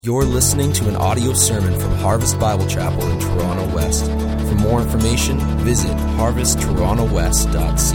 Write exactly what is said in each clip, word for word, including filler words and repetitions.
You're listening to an audio sermon from Harvest Bible Chapel in Toronto West. For more information, visit harvest toronto west dot c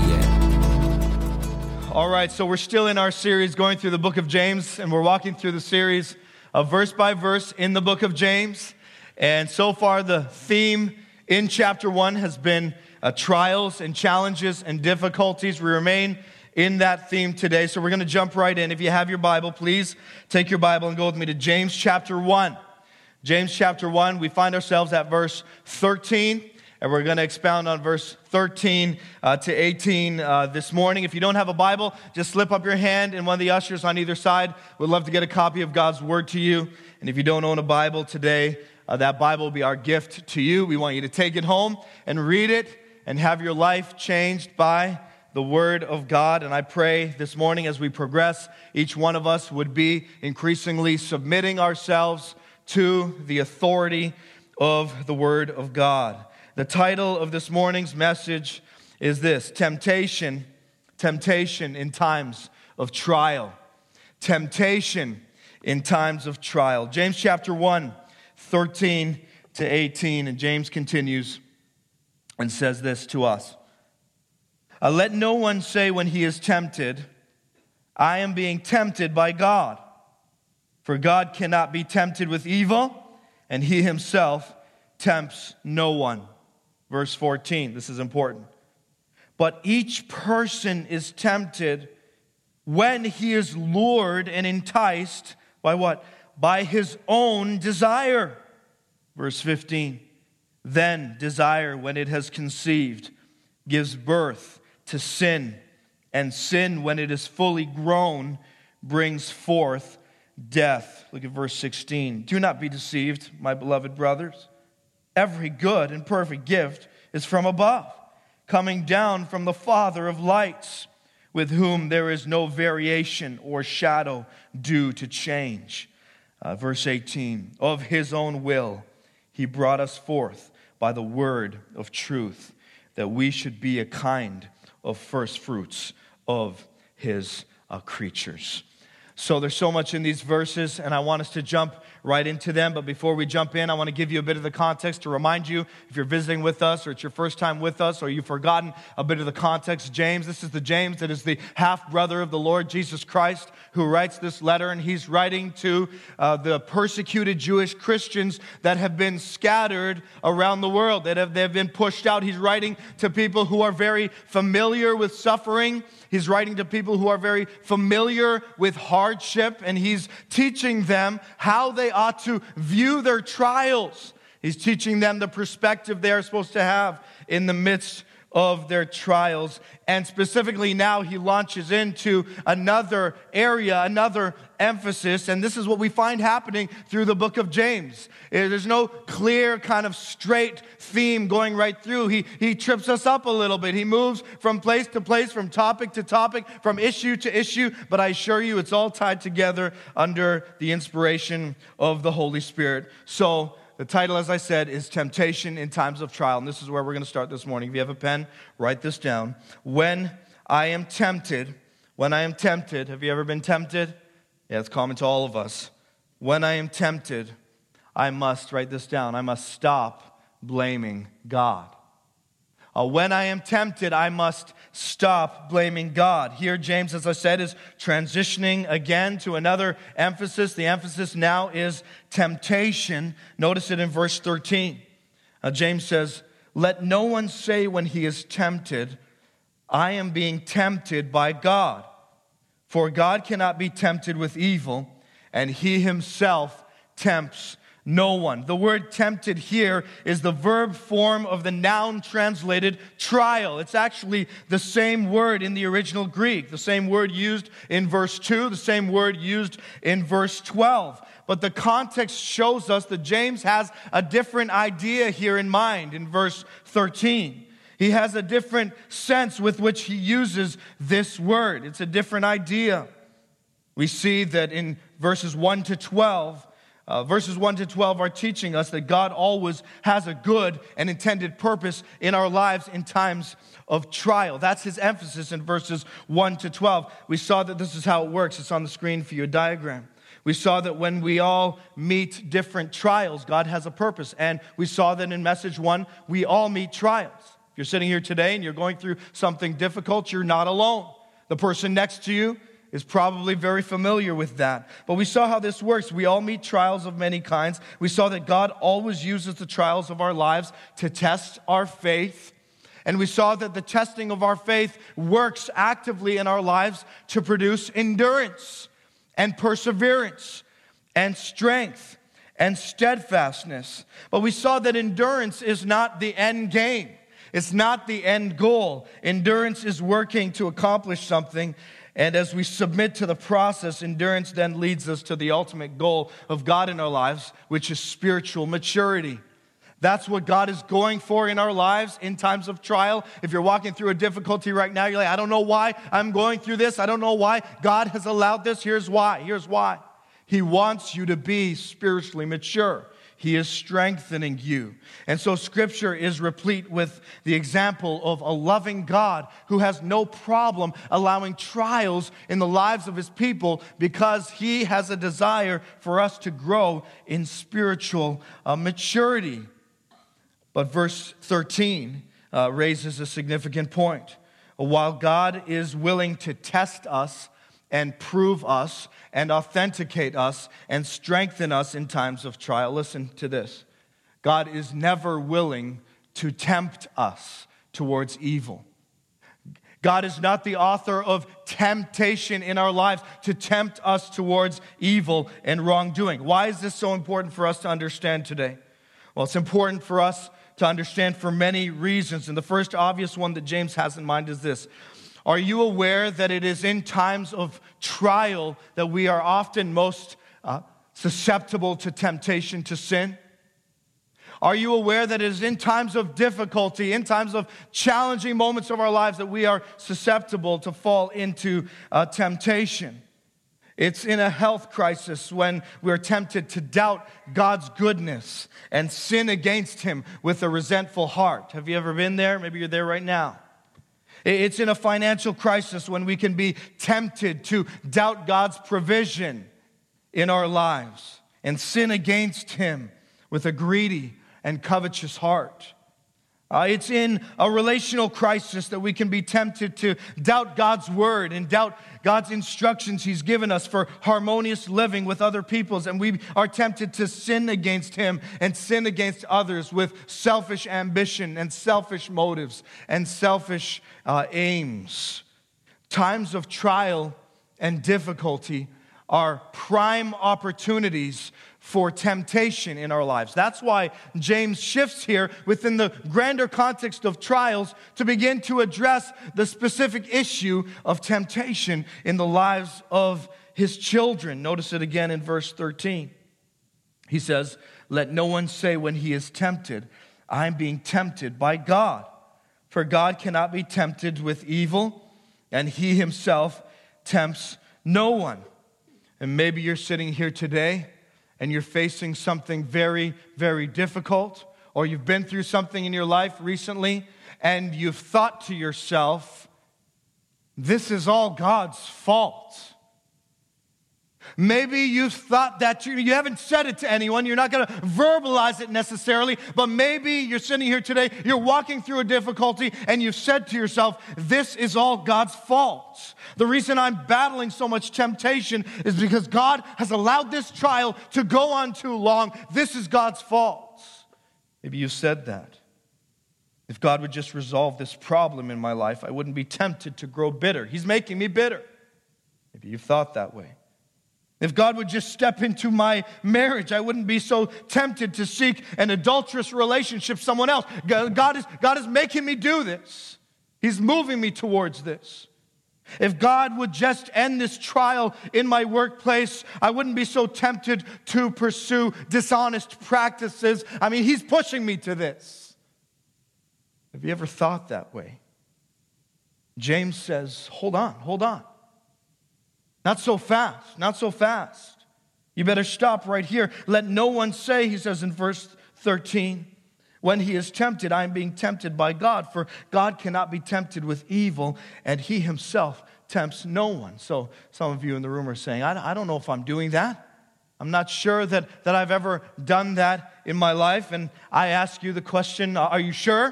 a. All right, so we're still in our series going through the book of James, and we're walking through the series of verse by verse in the book of James. And so far, the theme in chapter one has been uh, trials and challenges and difficulties. We remain in that theme today, so we're going to jump right in. If you have your Bible, please take your Bible and go with me to James chapter one. James chapter one, we find ourselves at verse thirteen, and we're going to expound on verse thirteen uh, to eighteen uh, this morning. If you don't have a Bible, just slip up your hand, and one of the ushers on either side would love to get a copy of God's Word to you. And if you don't own a Bible today, uh, that Bible will be our gift to you. We want you to take it home and read it and have your life changed by the Word of God. And I pray this morning as we progress, each one of us would be increasingly submitting ourselves to the authority of the Word of God. The title of this morning's message is this: Temptation, Temptation in Times of Trial. Temptation in Times of Trial. James chapter one, thirteen to eighteen. And James continues and says this to us. Uh, Let no one say when he is tempted, I am being tempted by God. For God cannot be tempted with evil, and he himself tempts no one. Verse fourteen, this is important. But each person is tempted when he is lured and enticed by what? By his own desire. Verse fifteen, then desire, when it has conceived, gives birth to sin, and sin, when it is fully grown, brings forth death. Look at verse sixteen. Do not be deceived, my beloved brothers. Every good and perfect gift is from above, coming down from the Father of lights, with whom there is no variation or shadow due to change. Uh, verse eighteen. Of his own will he brought us forth by the word of truth, that we should be a kind of first fruits of his uh, creatures. So there's so much in these verses, and I want us to jump right into them. But before we jump in, I want to give you a bit of the context to remind you, if you're visiting with us, or it's your first time with us, or you've forgotten a bit of the context. James, this is the James that is the half-brother of the Lord Jesus Christ, who writes this letter, and he's writing to uh, the persecuted Jewish Christians that have been scattered around the world, that have, they've been pushed out. He's writing to people who are very familiar with suffering. He's writing to people who are very familiar with hardship, and he's teaching them how they ought to view their trials. He's teaching them the perspective they are supposed to have in the midst of their trials. And specifically now he launches into another area, another emphasis, and this is what we find happening through the book of James. There's no clear kind of straight theme going right through. He, he trips us up a little bit. He moves from place to place, from topic to topic, from issue to issue, but I assure you it's all tied together under the inspiration of the Holy Spirit. So the title, as I said, is Temptation in Times of Trial. And this is where we're going to start this morning. If you have a pen, write this down. When I am tempted, when I am tempted, have you ever been tempted? Yeah, it's common to all of us. When I am tempted, I must, write this down, I must stop blaming God. Uh, when I am tempted, I must stop blaming God. Here, James, as I said, is transitioning again to another emphasis. The emphasis now is temptation. Notice it in verse thirteen. Uh, James says, let no one say when he is tempted, I am being tempted by God. For God cannot be tempted with evil, and he himself tempts no one. The word tempted here is the verb form of the noun translated trial. It's actually the same word in the original Greek, the same word used in verse two, the same word used in verse twelve. But the context shows us that James has a different idea here in mind in verse thirteen. He has a different sense with which he uses this word. It's a different idea. We see that in verses one to twelve, Uh, verses one to twelve are teaching us that God always has a good and intended purpose in our lives in times of trial. That's his emphasis in verses one to twelve. We saw that this is how it works. It's on the screen for you, a diagram. We saw that when we all meet different trials, God has a purpose. And we saw that in message one, we all meet trials. If you're sitting here today and you're going through something difficult, you're not alone. The person next to you is probably very familiar with that. But we saw how this works. We all meet trials of many kinds. We saw that God always uses the trials of our lives to test our faith. And we saw that the testing of our faith works actively in our lives to produce endurance and perseverance and strength and steadfastness. But we saw that endurance is not the end game. It's not the end goal. Endurance is working to accomplish something. And as we submit to the process, endurance then leads us to the ultimate goal of God in our lives, which is spiritual maturity. That's what God is going for in our lives in times of trial. If you're walking through a difficulty right now, you're like, I don't know why I'm going through this. I don't know why God has allowed this. Here's why. Here's why. He wants you to be spiritually mature. He is strengthening you. And so Scripture is replete with the example of a loving God who has no problem allowing trials in the lives of His people because He has a desire for us to grow in spiritual uh, maturity. But verse thirteen uh, raises a significant point. While God is willing to test us and prove us and authenticate us and strengthen us in times of trial. Listen to this. God is never willing to tempt us towards evil. God is not the author of temptation in our lives to tempt us towards evil and wrongdoing. Why is this so important for us to understand today? Well, it's important for us to understand for many reasons. And the first obvious one that James has in mind is this. Are you aware that it is in times of trial that we are often most uh, susceptible to temptation to sin? Are you aware that it is in times of difficulty, in times of challenging moments of our lives that we are susceptible to fall into uh, temptation? It's in a health crisis when we're tempted to doubt God's goodness and sin against Him with a resentful heart. Have you ever been there? Maybe you're there right now. It's in a financial crisis when we can be tempted to doubt God's provision in our lives and sin against Him with a greedy and covetous heart. Uh, it's in a relational crisis that we can be tempted to doubt God's word and doubt God's instructions He's given us for harmonious living with other peoples. And we are tempted to sin against Him and sin against others with selfish ambition and selfish motives and selfish uh, aims. Times of trial and difficulty are prime opportunities for temptation in our lives. That's why James shifts here within the grander context of trials to begin to address the specific issue of temptation in the lives of his children. Notice it again in verse thirteen. He says, "Let no one say when he is tempted, I'm being tempted by God. For God cannot be tempted with evil, and He Himself tempts no one." And maybe you're sitting here today and you're facing something very, very difficult, or you've been through something in your life recently and you've thought to yourself, this is all God's fault. Maybe you've thought that, you, you haven't said it to anyone, you're not going to verbalize it necessarily, but maybe you're sitting here today, you're walking through a difficulty, and you've said to yourself, this is all God's fault. The reason I'm battling so much temptation is because God has allowed this trial to go on too long. This is God's fault. Maybe you said that. If God would just resolve this problem in my life, I wouldn't be tempted to grow bitter. He's making me bitter. Maybe you've thought that way. If God would just step into my marriage, I wouldn't be so tempted to seek an adulterous relationship with someone else. God is, God is making me do this. He's moving me towards this. If God would just end this trial in my workplace, I wouldn't be so tempted to pursue dishonest practices. I mean, He's pushing me to this. Have you ever thought that way? James says, hold on, hold on. Not so fast, not so fast. You better stop right here. Let no one say, he says in verse thirteen, when he is tempted, I am being tempted by God, for God cannot be tempted with evil, and He Himself tempts no one. So some of you in the room are saying, I don't know if I'm doing that. I'm not sure that, that I've ever done that in my life. And I ask you the question, are you sure?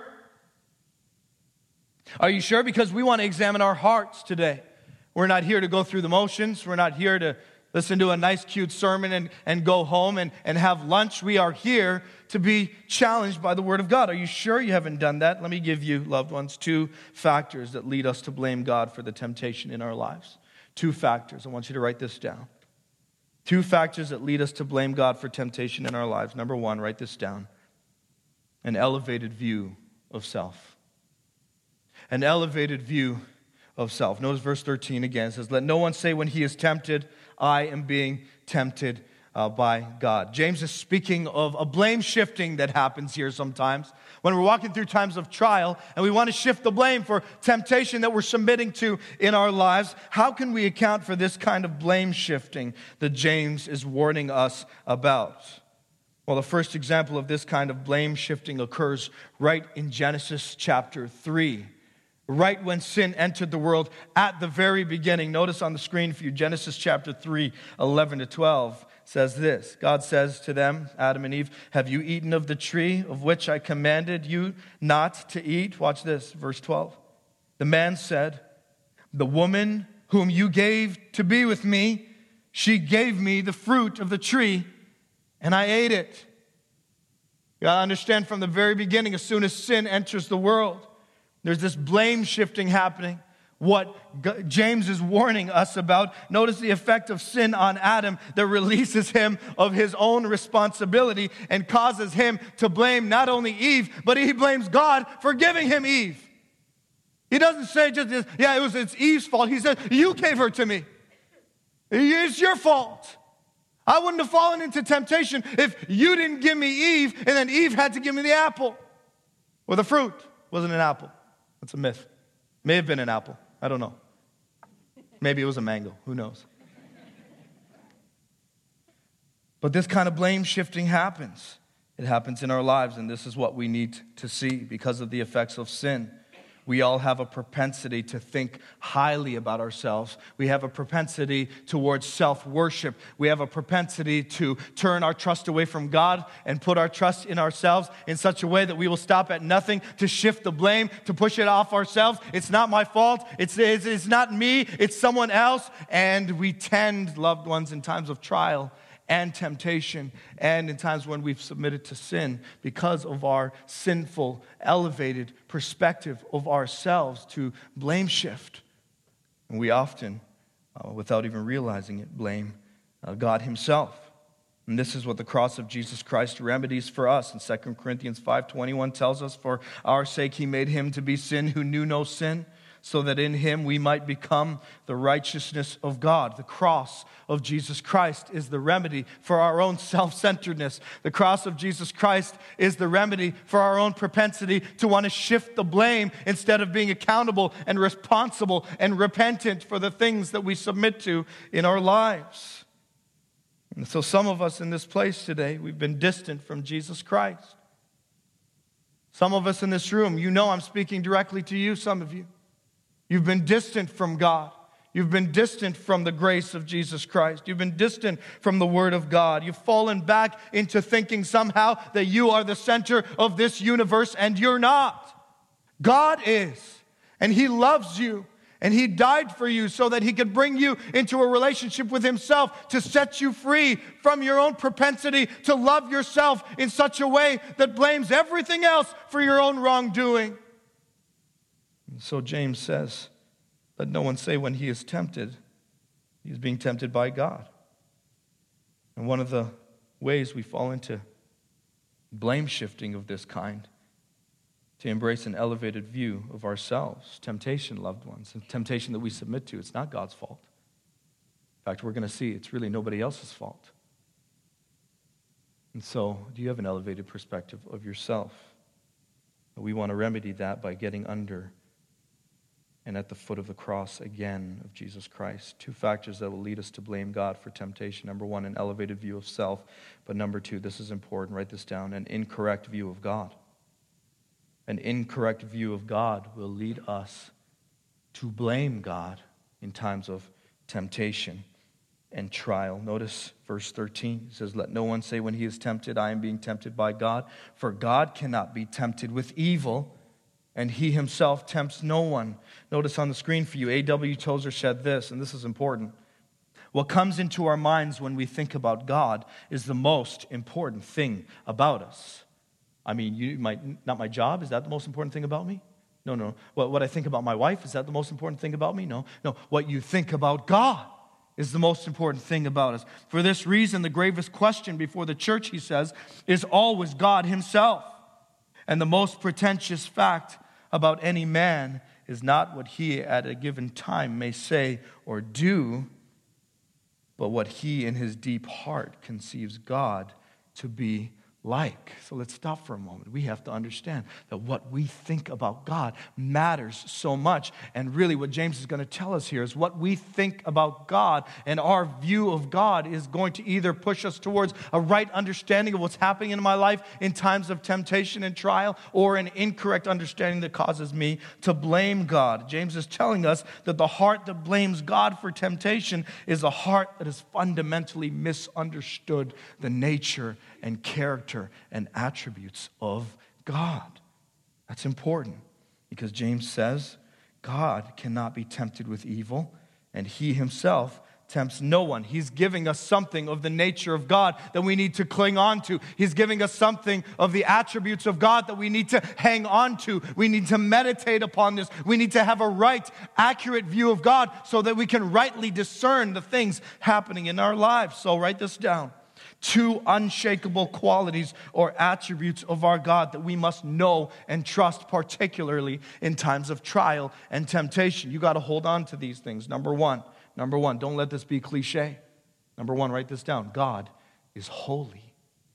Are you sure? Because we want to examine our hearts today. We're not here to go through the motions. We're not here to listen to a nice, cute sermon and, and go home and, and have lunch. We are here to be challenged by the Word of God. Are you sure you haven't done that? Let me give you, loved ones, two factors that lead us to blame God for the temptation in our lives. Two factors. I want you to write this down. Two factors that lead us to blame God for temptation in our lives. Number one, write this down. An elevated view of self. An elevated view of self. Notice verse thirteen again. It says, let no one say when he is tempted, I am being tempted uh, by God. James is speaking of a blame shifting that happens here sometimes. When we're walking through times of trial and we want to shift the blame for temptation that we're submitting to in our lives, how can we account for this kind of blame shifting that James is warning us about? Well, the first example of this kind of blame shifting occurs right in Genesis chapter three. Right when sin entered the world at the very beginning. Notice on the screen for you, Genesis chapter three, eleven to twelve says this. God says to them, Adam and Eve, have you eaten of the tree of which I commanded you not to eat? Watch this, verse twelve. The man said, the woman whom you gave to be with me, she gave me the fruit of the tree, and I ate it. You got to understand from the very beginning, as soon as sin enters the world, there's this blame shifting happening. What James is warning us about. Notice the effect of sin on Adam that releases him of his own responsibility and causes him to blame not only Eve, but he blames God for giving him Eve. He doesn't say just, yeah, it was it's Eve's fault. He says, you gave her to me. It's your fault. I wouldn't have fallen into temptation if you didn't give me Eve and then Eve had to give me the apple. Or the fruit. Wasn't an apple. That's a myth. May have been an apple. I don't know. Maybe it was a mango. Who knows? But this kind of blame shifting happens. It happens in our lives, and this is what we need to see because of the effects of sin. We all have a propensity to think highly about ourselves. We have a propensity towards self-worship. We have a propensity to turn our trust away from God and put our trust in ourselves in such a way that we will stop at nothing to shift the blame, to push it off ourselves. It's not my fault. It's, it's, it's not me. It's someone else. And we tend, loved ones, in times of trial and temptation, and in times when we've submitted to sin because of our sinful, elevated perspective of ourselves, to blame shift. And we often, uh, without even realizing it, blame uh, God himself. And this is what the cross of Jesus Christ remedies for us. And Second Corinthians five twenty-one tells us, for our sake he made him to be sin who knew no sin, so that in him we might become the righteousness of God. The cross of Jesus Christ is the remedy for our own self-centeredness. The cross of Jesus Christ is the remedy for our own propensity to want to shift the blame instead of being accountable and responsible and repentant for the things that we submit to in our lives. And so some of us in this place today, we've been distant from Jesus Christ. Some of us in this room, you know I'm speaking directly to you, some of you. You've been distant from God. You've been distant from the grace of Jesus Christ. You've been distant from the Word of God. You've fallen back into thinking somehow that you are the center of this universe, and you're not. God is, and He loves you, and He died for you so that He could bring you into a relationship with Himself to set you free from your own propensity to love yourself in such a way that blames everything else for your own wrongdoing. So James says, let no one say when he is tempted, he is being tempted by God. And one of the ways we fall into blame shifting of this kind, to embrace an elevated view of ourselves, temptation, loved ones, and temptation that we submit to, it's not God's fault. In fact, we're going to see it's really nobody else's fault. And so, do you have an elevated perspective of yourself? We want to remedy that by getting under and at the foot of the cross again of Jesus Christ. Two factors that will lead us to blame God for temptation. Number one, an elevated view of self. But number two, this is important, write this down, an incorrect view of God. An incorrect view of God will lead us to blame God in times of temptation. and trial. Notice verse thirteen. It says, let no one say when he is tempted, I am being tempted by God. For God cannot be tempted with evil, and he himself tempts no one. Notice on the screen for you, A W Tozer said this, and this is important. What comes into our minds when we think about God is the most important thing about us. I mean, you might, not my job, is that the most important thing about me? No, no. What, what I think about my wife, is that the most important thing about me? No, no. What you think about God is the most important thing about us. For this reason, the gravest question before the church, he says, is always God himself. And the most pretentious fact about any man is not what he at a given time may say or do, but what he in his deep heart conceives God to be like. So let's stop for a moment. We have to understand that what we think about God matters so much. And really what James is going to tell us here is what we think about God and our view of God is going to either push us towards a right understanding of what's happening in my life in times of temptation and trial, or an incorrect understanding that causes me to blame God. James is telling us that the heart that blames God for temptation is a heart that has fundamentally misunderstood the nature and character and attributes of God. That's important because James says God cannot be tempted with evil, and he himself tempts no one. He's giving us something of the nature of God that we need to cling on to. He's giving us something of the attributes of God that we need to hang on to. We need to meditate upon this. We need to have a right, accurate view of God so that we can rightly discern the things happening in our lives. So write this down. Two unshakable qualities or attributes of our God that we must know and trust, particularly in times of trial and temptation. You got to hold on to these things. Number one, number one, don't let this be cliche. Number one, write this down. God is holy.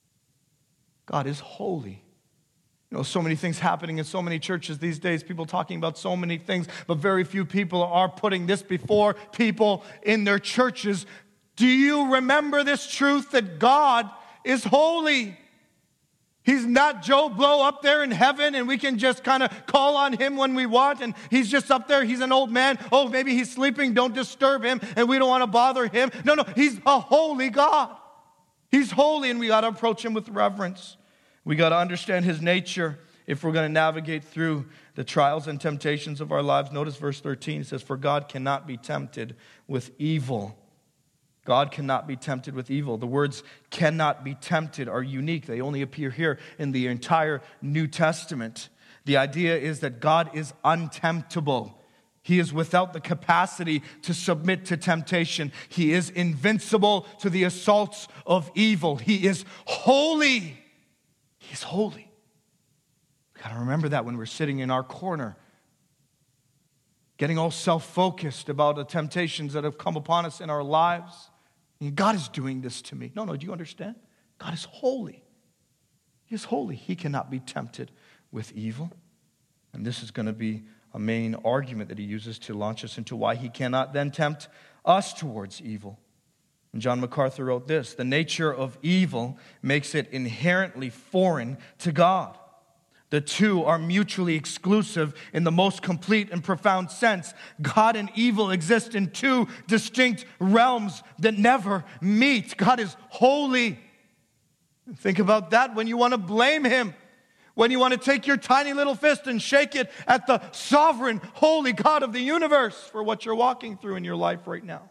God is holy. You know, so many things happening in so many churches these days, people talking about so many things, but very few people are putting this before people in their churches. Do you remember this truth that God is holy? He's not Joe Blow up there in heaven and we can just kind of call on him when we want, and he's just up there, he's an old man. Oh, maybe he's sleeping, don't disturb him, and we don't want to bother him. No, no, he's a holy God. He's holy, and we got to approach him with reverence. We got to understand his nature if we're going to navigate through the trials and temptations of our lives. Notice verse thirteen, it says, for God cannot be tempted with evil. God cannot be tempted with evil. The words cannot be tempted are unique. They only appear here in the entire New Testament. The idea is that God is untemptable. He is without the capacity to submit to temptation. He is invincible to the assaults of evil. He is holy. He's holy. We've got to remember that when we're sitting in our corner, getting all self-focused about the temptations that have come upon us in our lives. God is doing this to me. No, no, do you understand? God is holy. He is holy. He cannot be tempted with evil. And this is going to be a main argument that he uses to launch us into why he cannot then tempt us towards evil. And John MacArthur wrote this, the nature of evil makes it inherently foreign to God. The two are mutually exclusive in the most complete and profound sense. God and evil exist in two distinct realms that never meet. God is holy. Think about that when you want to blame him. When you want to take your tiny little fist and shake it at the sovereign, holy God of the universe for what you're walking through in your life right now.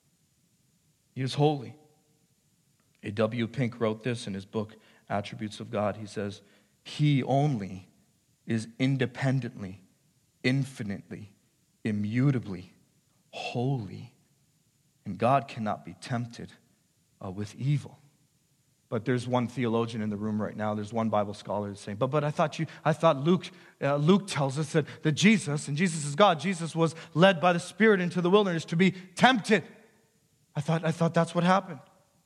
He is holy. A W Pink wrote this in his book, Attributes of God. He says, he only is independently, infinitely, immutably holy. And God cannot be tempted uh, with evil. But there's one theologian in the room right now, there's one Bible scholar that's saying, but but I thought you, I thought Luke, uh, Luke tells us that, that Jesus, and Jesus is God, Jesus was led by the Spirit into the wilderness to be tempted. I thought, I thought that's what happened.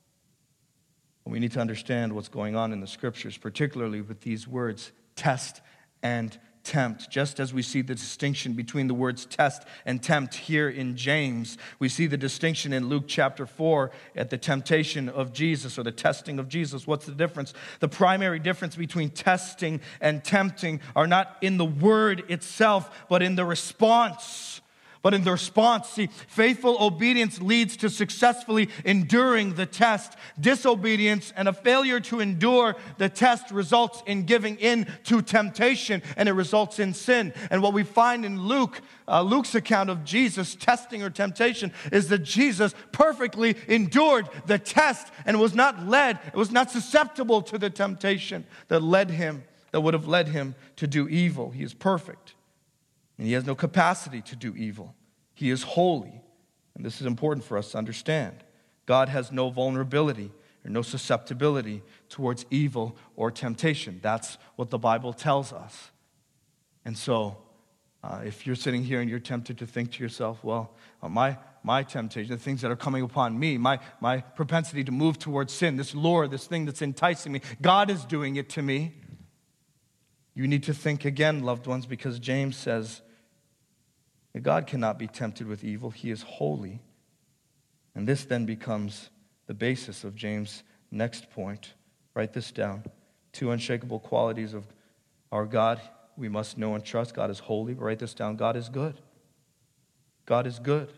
We need to understand what's going on in the scriptures, particularly with these words, test and tempt. Just as we see the distinction between the words test and tempt here in James, we see the distinction in Luke chapter four at the temptation of Jesus or the testing of Jesus. What's the difference? The primary difference between testing and tempting are not in the word itself, but in the response But in the response, see, faithful obedience leads to successfully enduring the test. Disobedience and a failure to endure the test results in giving in to temptation, and it results in sin. And what we find in Luke, uh, Luke's account of Jesus testing or temptation is that Jesus perfectly endured the test and was not led, was not susceptible to the temptation that led him, that would have led him to do evil. He is perfect. And he has no capacity to do evil. He is holy. And this is important for us to understand. God has no vulnerability or no susceptibility towards evil or temptation. That's what the Bible tells us. And so, uh, if you're sitting here and you're tempted to think to yourself, well, uh, my my temptation, the things that are coming upon me, my, my propensity to move towards sin, this lure, this thing that's enticing me, God is doing it to me. You need to think again, loved ones, because James says, God cannot be tempted with evil. He is holy. And this then becomes the basis of James' next point. Write this down. Two unshakable qualities of our God we must know and trust. God is holy. Write this down. God is good. God is good.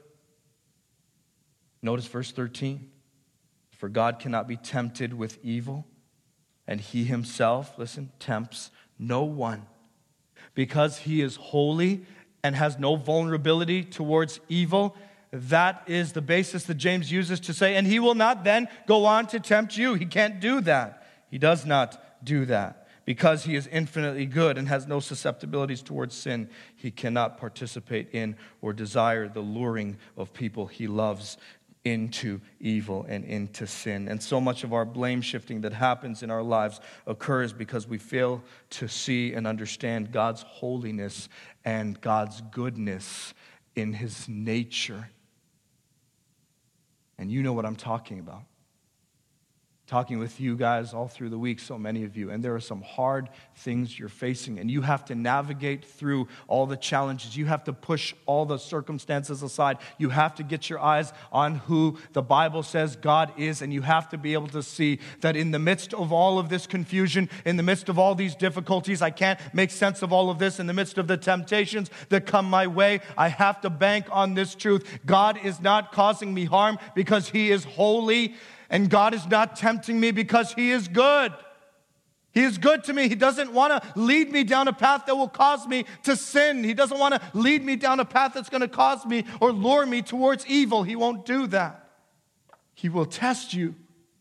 Notice verse thirteen. For God cannot be tempted with evil, and he himself, listen, tempts no one. Because he is holy and has no vulnerability towards evil, that is the basis that James uses to say, and he will not then go on to tempt you. He can't do that. He does not do that. Because he is infinitely good and has no susceptibilities towards sin, he cannot participate in or desire the luring of people he loves into evil and into sin. And so much of our blame shifting that happens in our lives occurs because we fail to see and understand God's holiness and God's goodness in his nature. And you know what I'm talking about. Talking with you guys all through the week, so many of you, and there are some hard things you're facing, and you have to navigate through all the challenges. You have to push all the circumstances aside. You have to get your eyes on who the Bible says God is, and you have to be able to see that in the midst of all of this confusion, in the midst of all these difficulties, I can't make sense of all of this, in the midst of the temptations that come my way, I have to bank on this truth. God is not causing me harm because he is holy. And God is not tempting me because he is good. He is good to me. He doesn't want to lead me down a path that will cause me to sin. He doesn't want to lead me down a path that's going to cause me or lure me towards evil. He won't do that. He will test you.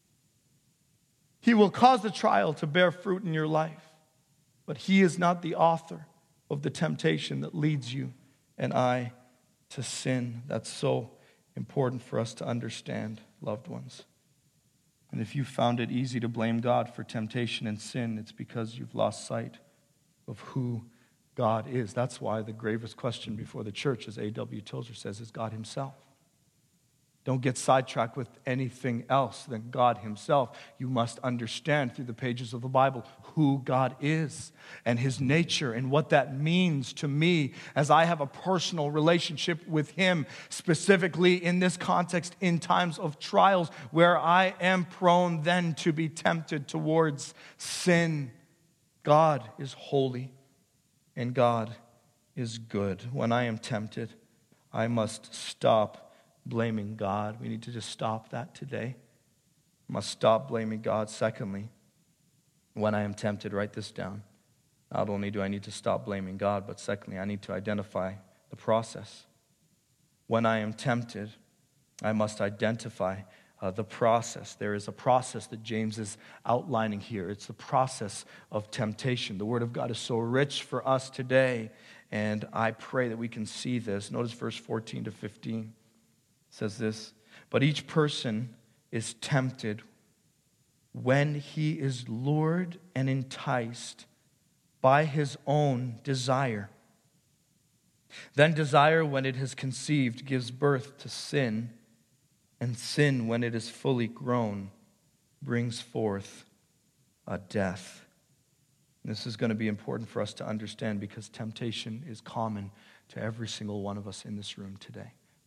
He will cause the trial to bear fruit in your life. But he is not the author of the temptation that leads you and I to sin. That's so important for us to understand, loved ones. And if you found it easy to blame God for temptation and sin, it's because you've lost sight of who God is. That's why the gravest question before the church, as A W Tozer says, is God himself. Don't get sidetracked with anything else than God himself. You must understand through the pages of the Bible who God is and his nature and what that means to me as I have a personal relationship with him, specifically in this context in times of trials where I am prone then to be tempted towards sin. God is holy and God is good. When I am tempted, I must stop blaming God. We need to just stop that today. I must stop blaming God. Secondly, when I am tempted, write this down. Not only do I need to stop blaming God, but secondly, I need to identify the process. When I am tempted, I must identify uh, the process. There is a process that James is outlining here. It's the process of temptation. The Word of God is so rich for us today, and I pray that we can see this. Notice verse fourteen to fifteen. It says this, but each person is tempted when he is lured and enticed by his own desire. Then desire, when it has conceived, gives birth to sin, and sin, when it is fully grown, brings forth a death. And this is going to be important for us to understand because temptation is common to every single one of us in this room today.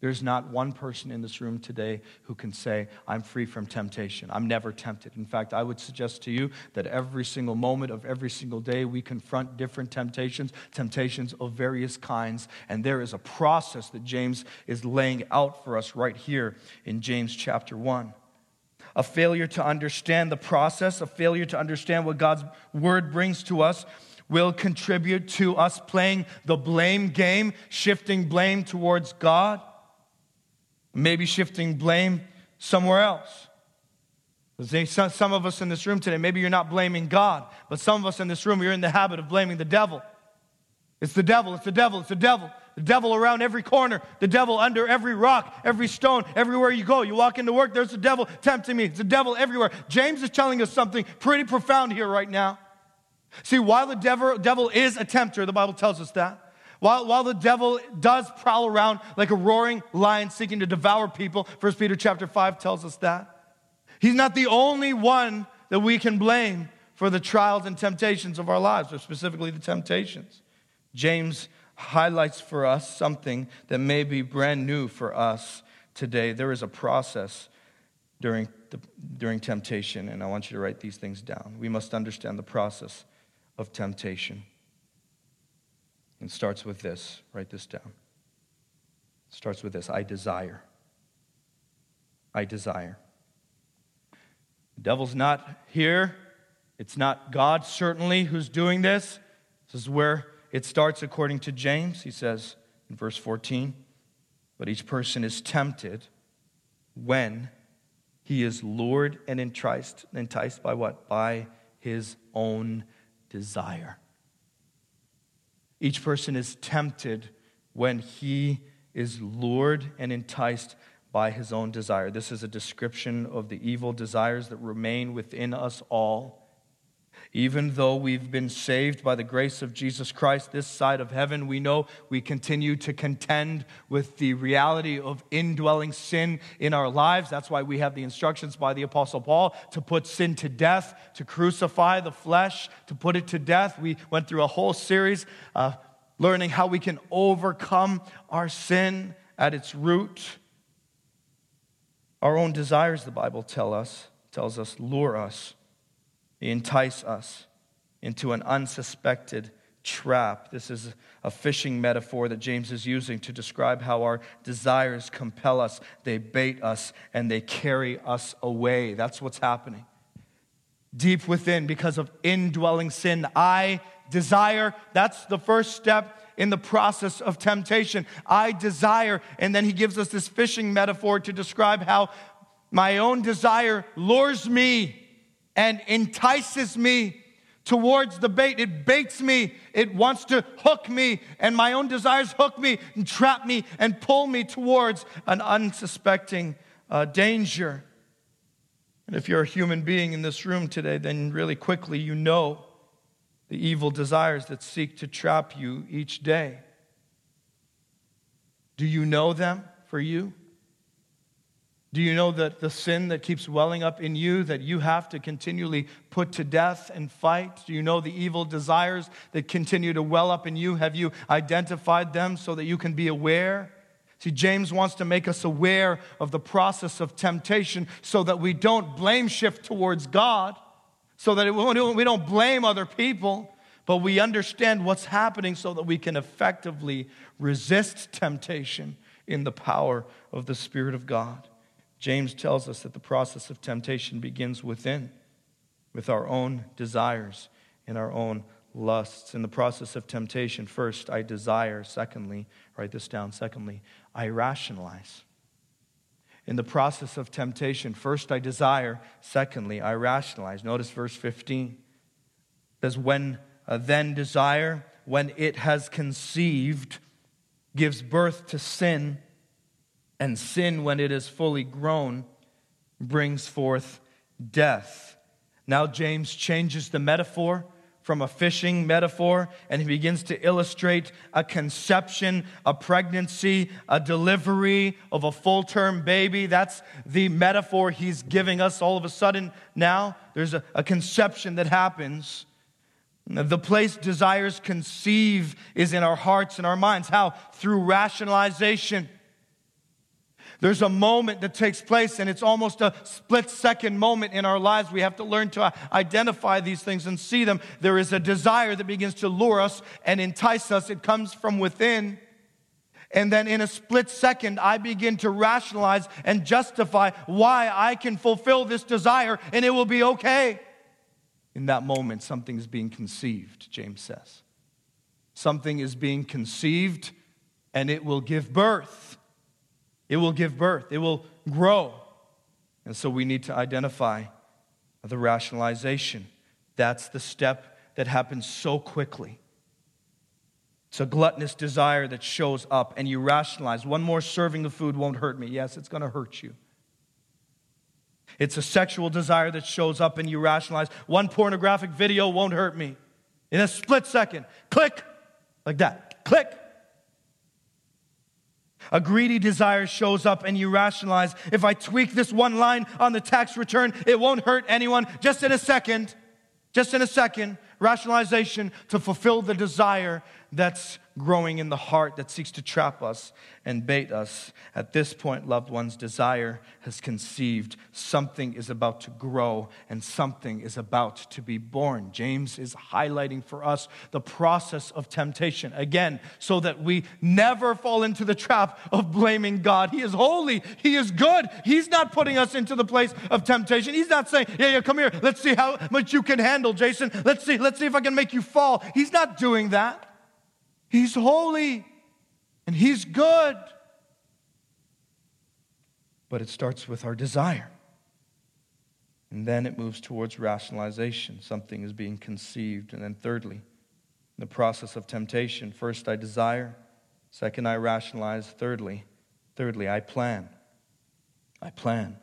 There's not one person in this room today who can say, I'm free from temptation. I'm never tempted. In fact, I would suggest to you that every single moment of every single day we confront different temptations, temptations of various kinds, and there is a process that James is laying out for us right here in James chapter one. A failure to understand the process, a failure to understand what God's word brings to us will contribute to us playing the blame game, shifting blame towards God. Maybe shifting blame somewhere else. Some of us in this room today, maybe you're not blaming God, but some of us in this room, you're in the habit of blaming the devil. It's the devil, it's the devil, it's the devil. The devil around every corner, the devil under every rock, every stone, everywhere you go. You walk into work, there's the devil tempting me. It's the devil everywhere. James is telling us something pretty profound here right now. See, while the devil, devil is a tempter, the Bible tells us that, While, while the devil does prowl around like a roaring lion seeking to devour people, First Peter chapter five tells us that, he's not the only one that we can blame for the trials and temptations of our lives, or specifically the temptations. James highlights for us something that may be brand new for us today. There is a process during, the, during temptation, and I want you to write these things down. We must understand the process of temptation. It starts with this. Write this down. It starts with this. I desire. I desire. The devil's not here. It's not God, certainly, who's doing this. This is where it starts according to James. He says in verse fourteen, but each person is tempted when he is lured and enticed, enticed by what? By his own desire. Each person is tempted when he is lured and enticed by his own desire. This is a description of the evil desires that remain within us all. Even though we've been saved by the grace of Jesus Christ this side of heaven, we know we continue to contend with the reality of indwelling sin in our lives. That's why we have the instructions by the Apostle Paul to put sin to death, to crucify the flesh, to put it to death. We went through a whole series uh, learning how we can overcome our sin at its root. Our own desires, the Bible tell us, tells us, lure us. They entice us into an unsuspected trap. This is a fishing metaphor that James is using to describe how our desires compel us. They bait us and they carry us away. That's what's happening. Deep within, because of indwelling sin, I desire. That's the first step in the process of temptation. I desire. And then he gives us this fishing metaphor to describe how my own desire lures me and entices me towards the bait. It baits me. It wants to hook me. And my own desires hook me and trap me and pull me towards an unsuspecting uh, danger. And if you're a human being in this room today, then really quickly you know the evil desires that seek to trap you each day. Do you know them for you? Do you know that the sin that keeps welling up in you that you have to continually put to death and fight? Do you know the evil desires that continue to well up in you? Have you identified them so that you can be aware? See, James wants to make us aware of the process of temptation so that we don't blame shift towards God, so that we don't blame other people, but we understand what's happening so that we can effectively resist temptation in the power of the Spirit of God. James tells us that the process of temptation begins within, with our own desires and our own lusts. In the process of temptation, first, I desire. Secondly, write this down. Secondly, I rationalize. In the process of temptation, first, I desire. Secondly, I rationalize. Notice verse fifteen. It says, when uh, then desire, when it has conceived, gives birth to sin, and sin, when it is fully grown, brings forth death. Now James changes the metaphor from a fishing metaphor, and he begins to illustrate a conception, a pregnancy, a delivery of a full-term baby. That's the metaphor he's giving us all of a sudden now. There's a, a conception that happens. The place desires conceive is in our hearts and our minds. How? Through rationalization. There's a moment that takes place, and it's almost a split-second moment in our lives. We have to learn to identify these things and see them. There is a desire that begins to lure us and entice us. It comes from within. And then in a split second, I begin to rationalize and justify why I can fulfill this desire, and it will be okay. In that moment, something is being conceived, James says. Something is being conceived, and it will give birth. It will give birth. It will grow. And so we need to identify the rationalization. That's the step that happens so quickly. It's a gluttonous desire that shows up, and you rationalize. One more serving of food won't hurt me. Yes, it's going to hurt you. It's a sexual desire that shows up, and you rationalize. One pornographic video won't hurt me. In a split second, click, like that, click. A greedy desire shows up, and you rationalize, if I tweak this one line on the tax return, it won't hurt anyone. Just in a second, just in a second, rationalization to fulfill the desire that's growing in the heart that seeks to trap us and bait us. At this point, loved ones, desire has conceived. Something is about to grow, and something is about to be born. James is highlighting for us the process of temptation. Again, so that we never fall into the trap of blaming God. He is holy. He is good. He's not putting us into the place of temptation. He's not saying, yeah, yeah, come here. Let's see how much you can handle, Jason. Let's see, let's see if I can make you fall. He's not doing that. He's holy, and He's good. But it starts with our desire. And then it moves towards rationalization. Something is being conceived. And then thirdly, in the process of temptation, first I desire, second I rationalize, thirdly, thirdly I plan. I plan.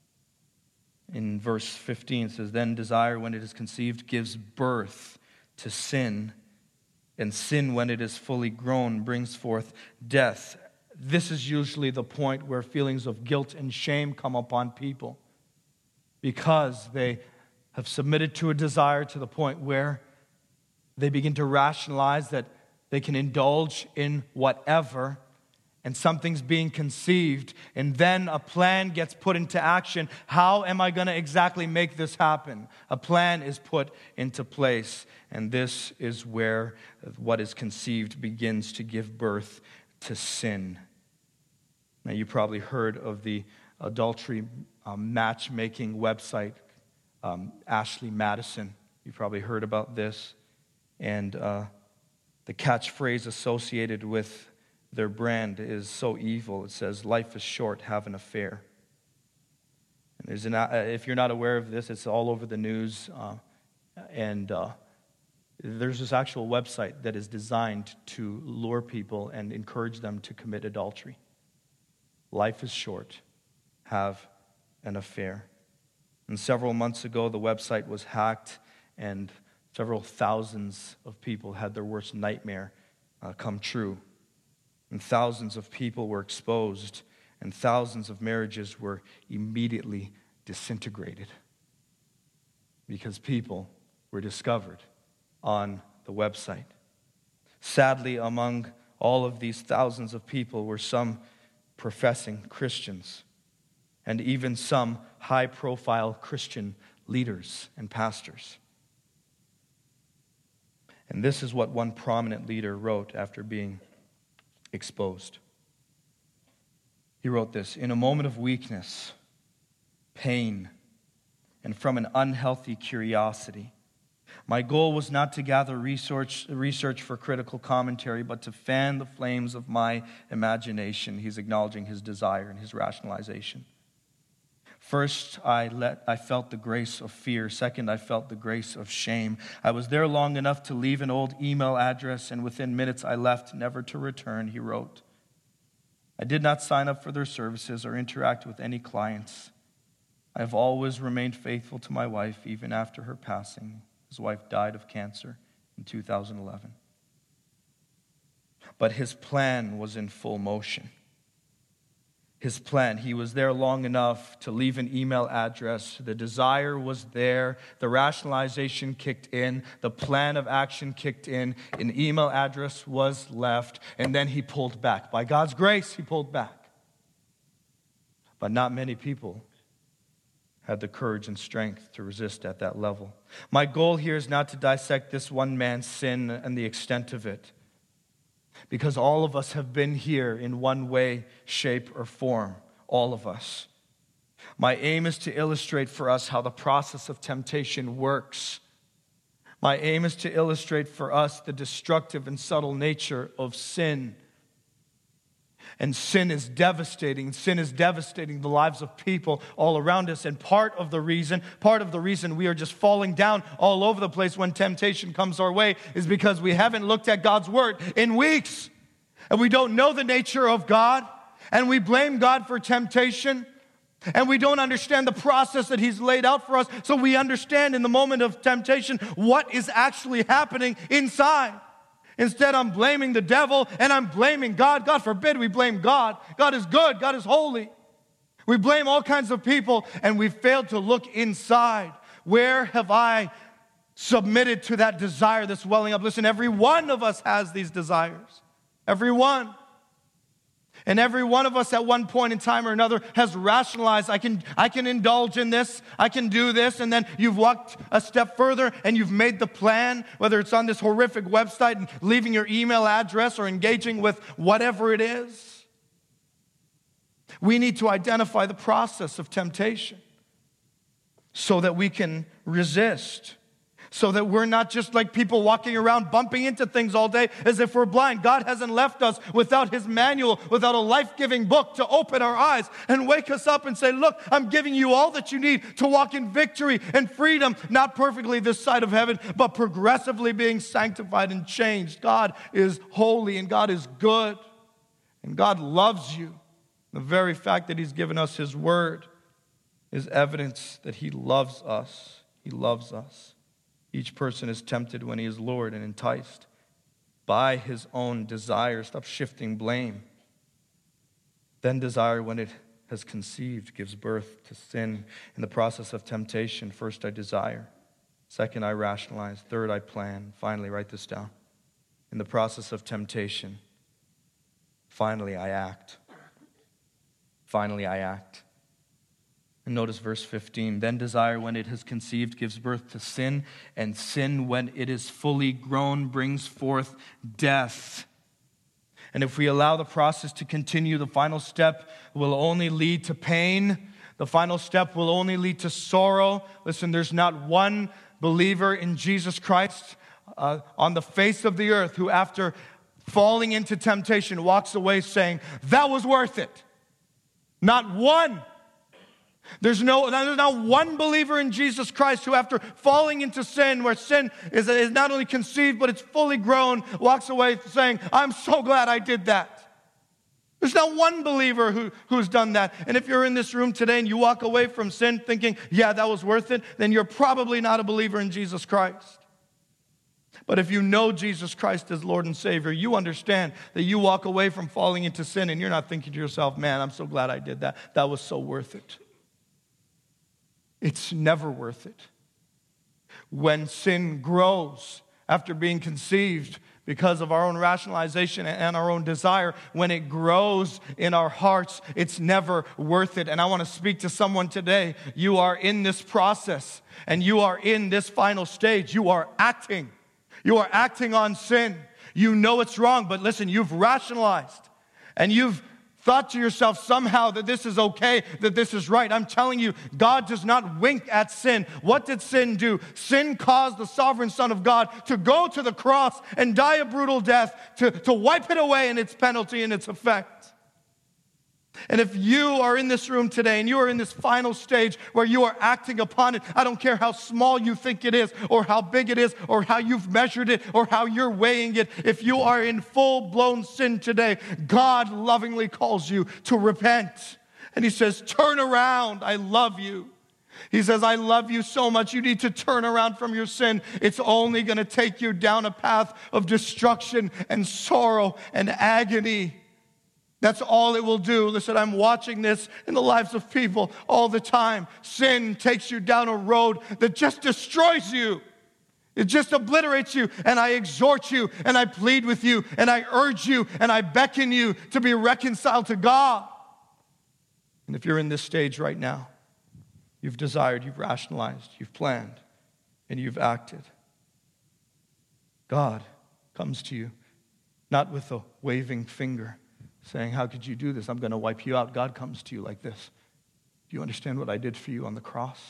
In verse fifteen it says, then desire when it is conceived gives birth to sin. And sin, when it is fully grown, brings forth death. This is usually the point where feelings of guilt and shame come upon people, because they have submitted to a desire to the point where they begin to rationalize that they can indulge in whatever, and something's being conceived, and then a plan gets put into action. How am I going to exactly make this happen? A plan is put into place, and this is where what is conceived begins to give birth to sin. Now, you probably heard of the adultery um, matchmaking website, um, Ashley Madison. You probably heard about this, and uh, the catchphrase associated with their brand is so evil. It says, life is short, have an affair. And there's an, uh, if you're not aware of this, it's all over the news. Uh, and uh, there's this actual website that is designed to lure people and encourage them to commit adultery. Life is short, have an affair. And several months ago, the website was hacked, and several thousands of people had their worst nightmare uh, come true. And thousands of people were exposed, and thousands of marriages were immediately disintegrated because people were discovered on the website. Sadly, among all of these thousands of people were some professing Christians, and even some high-profile Christian leaders and pastors. And this is what one prominent leader wrote after being exposed. He wrote this: in a moment of weakness, pain, and from an unhealthy curiosity, my goal was not to gather research, research for critical commentary, but to fan the flames of my imagination. He's acknowledging his desire and his rationalization. First, I let I felt the grace of fear. Second, I felt the grace of shame. I was there long enough to leave an old email address, and within minutes I left, never to return, he wrote. I did not sign up for their services or interact with any clients. I have always remained faithful to my wife, even after her passing. His wife died of cancer in two thousand eleven. But his plan was in full motion. His plan, he was there long enough to leave an email address. The desire was there. The rationalization kicked in. The plan of action kicked in. An email address was left. And then he pulled back. By God's grace, he pulled back. But not many people had the courage and strength to resist at that level. My goal here is not to dissect this one man's sin and the extent of it, because all of us have been here in one way, shape, or form. All of us. My aim is to illustrate for us how the process of temptation works. My aim is to illustrate for us the destructive and subtle nature of sin. And sin is devastating. Sin is devastating the lives of people all around us. And part of the reason, part of the reason we are just falling down all over the place when temptation comes our way is because we haven't looked at God's word in weeks. And we don't know the nature of God. And we blame God for temptation. And we don't understand the process that He's laid out for us. So we understand in the moment of temptation what is actually happening inside. Instead, I'm blaming the devil and I'm blaming God. God forbid we blame God. God is good. God is holy. We blame all kinds of people and we fail to look inside. Where have I submitted to that desire that's welling up? Listen, every one of us has these desires. Every one. And every one of us at one point in time or another has rationalized, I can, I can indulge in this, I can do this, and then you've walked a step further and you've made the plan, whether it's on this horrific website and leaving your email address or engaging with whatever it is. We need to identify the process of temptation so that we can resist. So that we're not just like people walking around bumping into things all day as if we're blind. God hasn't left us without His manual, without a life-giving book to open our eyes and wake us up and say, look, I'm giving you all that you need to walk in victory and freedom, not perfectly this side of heaven, but progressively being sanctified and changed. God is holy and God is good and God loves you. The very fact that He's given us His word is evidence that He loves us. He loves us. Each person is tempted when he is lured and enticed by his own desire. Stop shifting blame. Then desire, when it has conceived, gives birth to sin. In the process of temptation, first I desire. Second, I rationalize. Third, I plan. Finally, write this down. In the process of temptation, finally, I act. Finally, I act. And notice verse fifteen. Then desire, when it has conceived, gives birth to sin. And sin, when it is fully grown, brings forth death. And if we allow the process to continue, the final step will only lead to pain. The final step will only lead to sorrow. Listen, there's not one believer in Jesus Christ uh, on the face of the earth who, after falling into temptation, walks away saying, that was worth it. Not one. There's no, there's not one believer in Jesus Christ who, after falling into sin, where sin is, is not only conceived, but it's fully grown, walks away saying, I'm so glad I did that. There's not one believer who, who's done that. And if you're in this room today and you walk away from sin thinking, yeah, that was worth it, then you're probably not a believer in Jesus Christ. But if you know Jesus Christ as Lord and Savior, you understand that you walk away from falling into sin and you're not thinking to yourself, man, I'm so glad I did that. That was so worth it. It's never worth it. When sin grows after being conceived because of our own rationalization and our own desire, when it grows in our hearts, it's never worth it. And I want to speak to someone today. You are in this process and you are in this final stage. You are acting. You are acting on sin. You know it's wrong, but listen, you've rationalized and you've thought to yourself somehow that this is okay, that this is right. I'm telling you, God does not wink at sin. What did sin do? Sin caused the sovereign Son of God to go to the cross and die a brutal death, to, to wipe it away in its penalty and its effect. And if you are in this room today and you are in this final stage where you are acting upon it, I don't care how small you think it is or how big it is or how you've measured it or how you're weighing it, if you are in full-blown sin today, God lovingly calls you to repent. And He says, turn around, I love you. He says, I love you so much, you need to turn around from your sin. It's only going to take you down a path of destruction and sorrow and agony. That's all it will do. Listen, I'm watching this in the lives of people all the time. Sin takes you down a road that just destroys you. It just obliterates you. And I exhort you, and I plead with you, and I urge you, and I beckon you to be reconciled to God. And if you're in this stage right now, you've desired, you've rationalized, you've planned, and you've acted, God comes to you, not with a waving finger saying, how could you do this? I'm going to wipe you out. God comes to you like this. Do you understand what I did for you on the cross?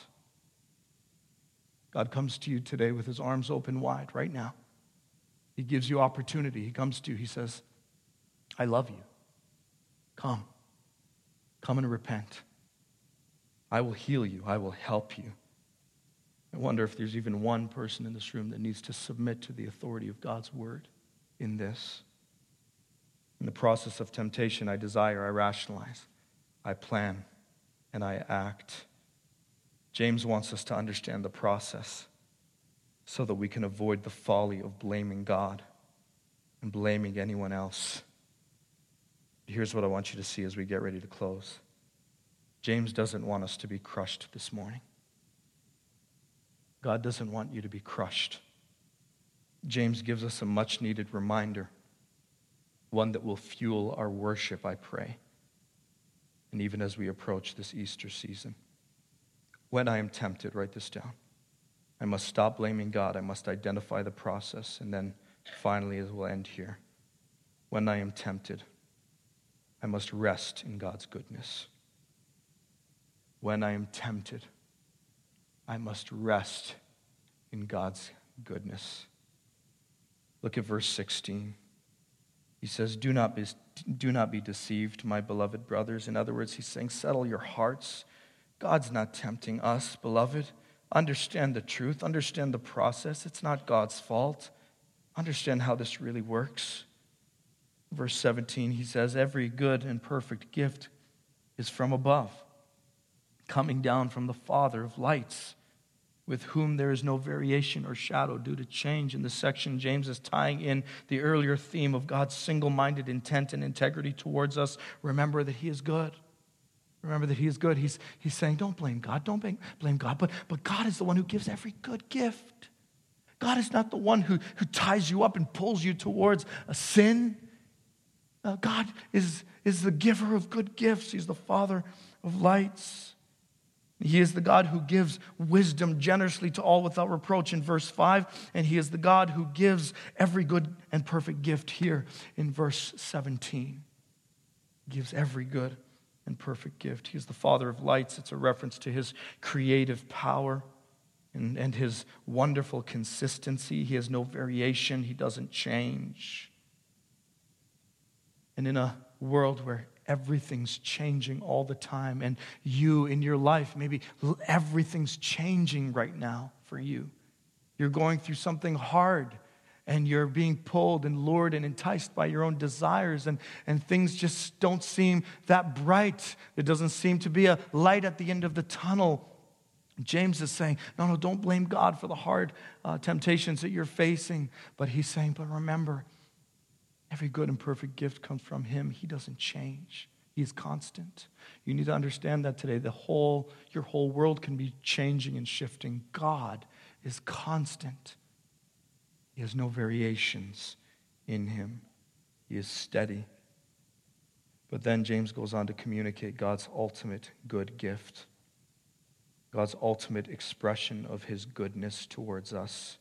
God comes to you today with his arms open wide right now. He gives you opportunity. He comes to you. He says, I love you. Come. Come and repent. I will heal you. I will help you. I wonder if there's even one person in this room that needs to submit to the authority of God's word in this. In the process of temptation, I desire, I rationalize, I plan, and I act. James wants us to understand the process so that we can avoid the folly of blaming God and blaming anyone else. Here's what I want you to see as we get ready to close. James doesn't want us to be crushed this morning. God doesn't want you to be crushed. James gives us a much-needed reminder, one that will fuel our worship, I pray, and even as we approach this Easter season. When I am tempted, write this down. I must stop blaming God. I must identify the process. And then finally, as we'll end here, when I am tempted, I must rest in God's goodness. When I am tempted, I must rest in God's goodness. Look at verse sixteen. He says, do not be, do not be deceived, my beloved brothers. In other words, he's saying, settle your hearts. God's not tempting us, beloved. Understand the truth. Understand the process. It's not God's fault. Understand how this really works. Verse seventeen, he says, every good and perfect gift is from above, coming down from the Father of lights, with whom there is no variation or shadow due to change. In this section, James is tying in the earlier theme of God's single-minded intent and integrity towards us. Remember that he is good. Remember that he is good. He's, he's saying, don't blame God. Don't blame, blame God. But, but God is the one who gives every good gift. God is not the one who, who ties you up and pulls you towards a sin. Uh, God is, is the giver of good gifts. He's the Father of lights. He is the God who gives wisdom generously to all without reproach in verse five. And he is the God who gives every good and perfect gift here in verse seventeen. He gives every good and perfect gift. He is the Father of lights. It's a reference to his creative power and, and his wonderful consistency. He has no variation. He doesn't change. And in a world where everything's changing all the time, and you in your life, maybe everything's changing right now for you. You're going through something hard, and you're being pulled and lured and enticed by your own desires, and, and things just don't seem that bright. There doesn't seem to be a light at the end of the tunnel. James is saying, no, no, don't blame God for the hard uh, temptations that you're facing. But he's saying, but remember, every good and perfect gift comes from him. He doesn't change. He is constant. You need to understand that today. The whole, your whole world can be changing and shifting. God is constant. He has no variations in him. He is steady. But then James goes on to communicate God's ultimate good gift, God's ultimate expression of his goodness towards us,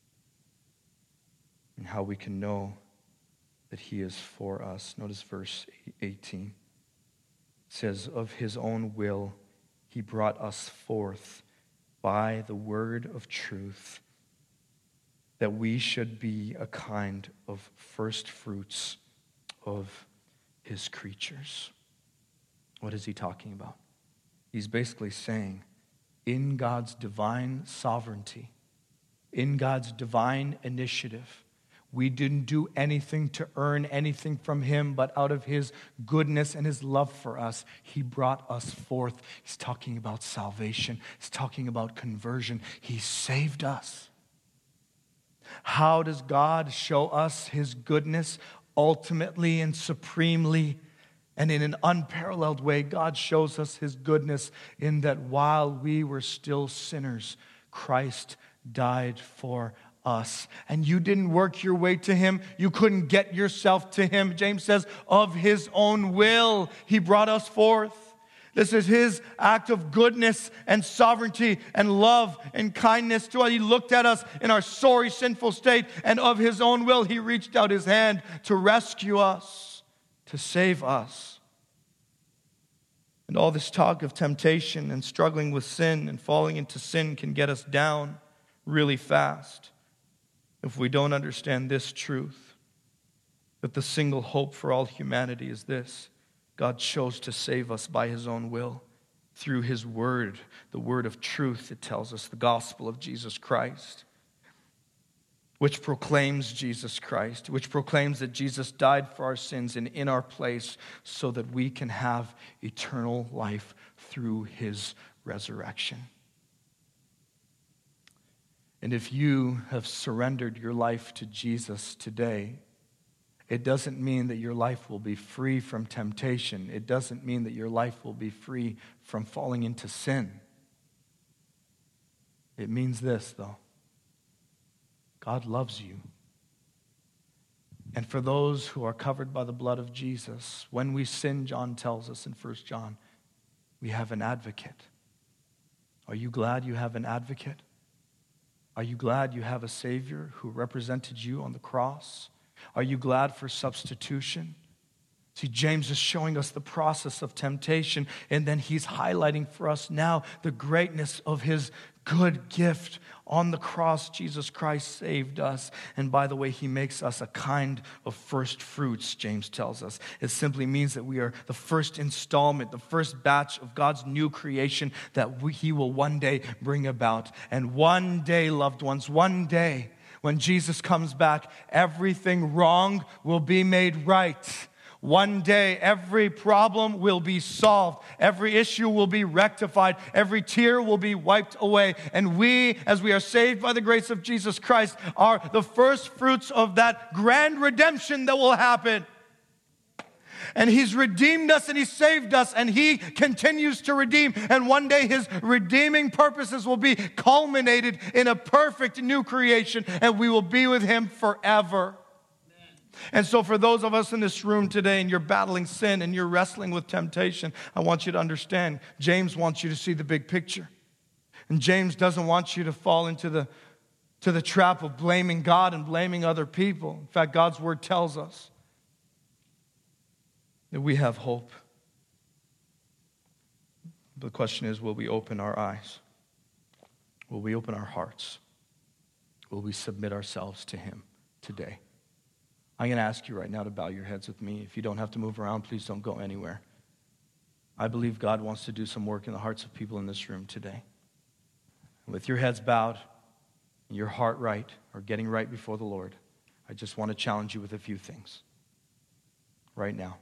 and how we can know that he is for us. Notice verse eighteen. It says, of his own will he brought us forth by the word of truth, that we should be a kind of first fruits of his creatures. What is he talking about? He's basically saying, in God's divine sovereignty, in God's divine initiative, we didn't do anything to earn anything from him, but out of his goodness and his love for us, he brought us forth. He's talking about salvation. He's talking about conversion. He saved us. How does God show us his goodness? Ultimately and supremely and in an unparalleled way, God shows us his goodness in that while we were still sinners, Christ died for us. And you didn't work your way to him. You couldn't get yourself to him. James says, of his own will, he brought us forth. This is his act of goodness and sovereignty and love and kindness to us. He looked at us in our sorry, sinful state, and of his own will, he reached out his hand to rescue us, to save us. And all this talk of temptation and struggling with sin and falling into sin can get us down really fast if we don't understand this truth, that the single hope for all humanity is this: God chose to save us by his own will through his word, the word of truth, it tells us, the gospel of Jesus Christ, which proclaims Jesus Christ, which proclaims that Jesus died for our sins and in our place so that we can have eternal life through his resurrection. And if you have surrendered your life to Jesus today, it doesn't mean that your life will be free from temptation. It doesn't mean that your life will be free from falling into sin. It means this, though. God loves you. And for those who are covered by the blood of Jesus, when we sin, John tells us in First John, we have an advocate. Are you glad you have an advocate? Are you glad you have a Savior who represented you on the cross? Are you glad for substitution? See, James is showing us the process of temptation, and then he's highlighting for us now the greatness of his good gift. On the cross, Jesus Christ saved us. And by the way, he makes us a kind of first fruits, James tells us. It simply means that we are the first installment, the first batch of God's new creation that we, he will one day bring about. And one day, loved ones, one day, when Jesus comes back, everything wrong will be made right. One day, every problem will be solved. Every issue will be rectified. Every tear will be wiped away. And we, as we are saved by the grace of Jesus Christ, are the first fruits of that grand redemption that will happen. And he's redeemed us and he saved us and he continues to redeem. And one day his redeeming purposes will be culminated in a perfect new creation and we will be with him forever. And so for those of us in this room today and you're battling sin and you're wrestling with temptation, I want you to understand, James wants you to see the big picture. And James doesn't want you to fall into the, to the trap of blaming God and blaming other people. In fact, God's word tells us that we have hope. The question is, will we open our eyes? Will we open our hearts? Will we submit ourselves to him today? I'm going to ask you right now to bow your heads with me. If you don't have to move around, please don't go anywhere. I believe God wants to do some work in the hearts of people in this room today. With your heads bowed and your heart right, or getting right before the Lord, I just want to challenge you with a few things right now.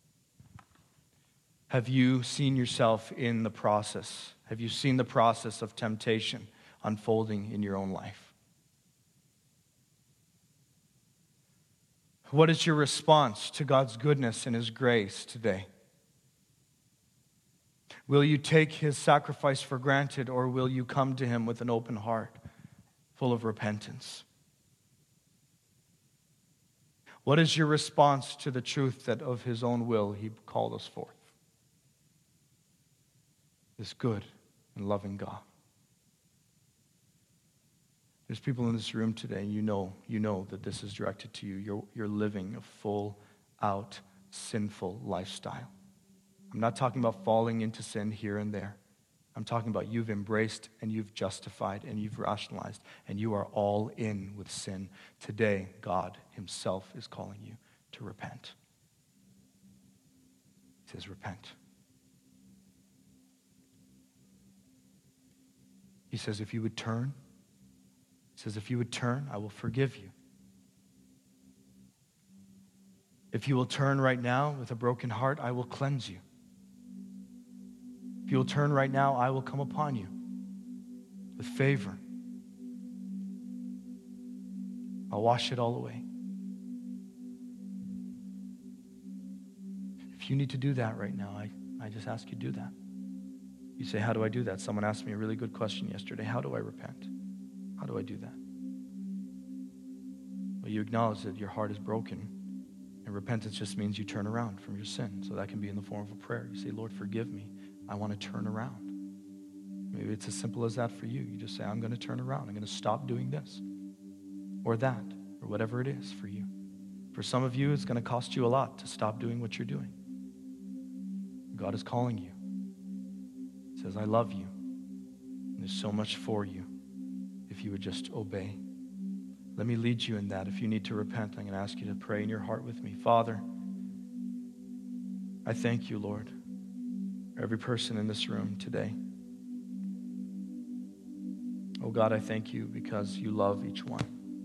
Have you seen yourself in the process? Have you seen the process of temptation unfolding in your own life? What is your response to God's goodness and his grace today? Will you take his sacrifice for granted, or will you come to him with an open heart, full of repentance? What is your response to the truth that of his own will he called us forth? This good and loving God. There's people in this room today, you know, you know that this is directed to you. You're, you're living a full-out, sinful lifestyle. I'm not talking about falling into sin here and there. I'm talking about you've embraced and you've justified and you've rationalized and you are all in with sin. Today, God himself is calling you to repent. He says, repent. He says, if you would turn, he says, if you would turn, I will forgive you. If you will turn right now with a broken heart, I will cleanse you. If you will turn right now, I will come upon you with favor. I'll wash it all away. If you need to do that right now, I, I just ask you to do that. You say, how do I do that? Someone asked me a really good question yesterday. How do I repent? How do I do that? Well, you acknowledge that your heart is broken, and repentance just means you turn around from your sin. So that can be in the form of a prayer. You say, Lord, forgive me. I want to turn around. Maybe it's as simple as that for you. You just say, I'm going to turn around. I'm going to stop doing this or that or whatever it is for you. For some of you, it's going to cost you a lot to stop doing what you're doing. God is calling you. He says, I love you. And there's so much for you if you would just obey. Let me lead you in that. If you need to repent, I'm going to ask you to pray in your heart with me. Father, I thank you, Lord, for every person in this room today. Oh God, I thank you because you love each one.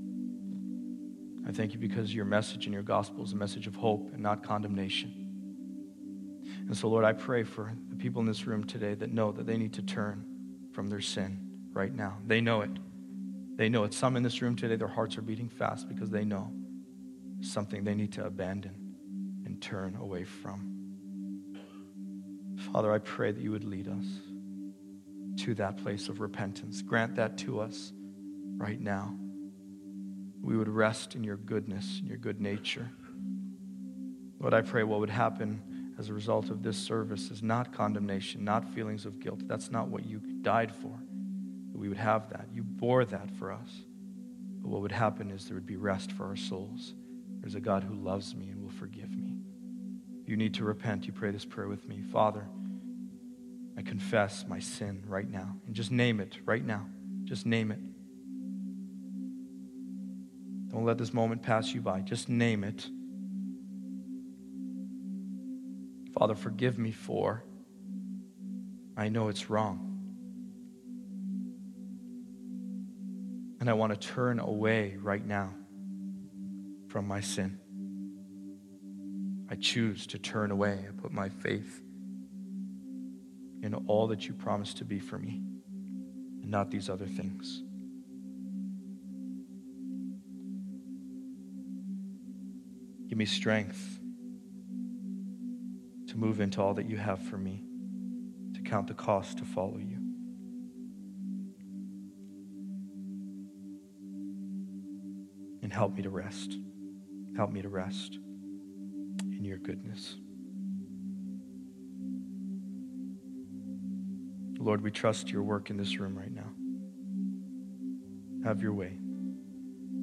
I thank you because your message and your gospel is a message of hope and not condemnation. And so, Lord, I pray for the people in this room today that know that they need to turn from their sin right now. They know it. They know it. Some in this room today, their hearts are beating fast because they know something they need to abandon and turn away from. Father, I pray that you would lead us to that place of repentance. Grant that to us right now. We would rest in your goodness and your good nature. Lord, I pray what would happen as a result of this service is not condemnation, not feelings of guilt. That's not what you died for. We would have that. You bore that for us. But what would happen is there would be rest for our souls. There's a God who loves me and will forgive me. If you need to repent, you pray this prayer with me. Father, I confess my sin right now. And just name it right now. Just name it. Don't let this moment pass you by. Just name it. Father, forgive me for I know it's wrong. And I want to turn away right now from my sin. I choose to turn away. I put my faith in all that you promised to be for me and not these other things. Give me strength to move into all that you have for me, to count the cost to follow you. And help me to rest. Help me to rest in your goodness. Lord, we trust your work in this room right now. Have your way.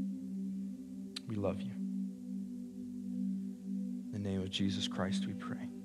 We love you. In the name of Jesus Christ we pray.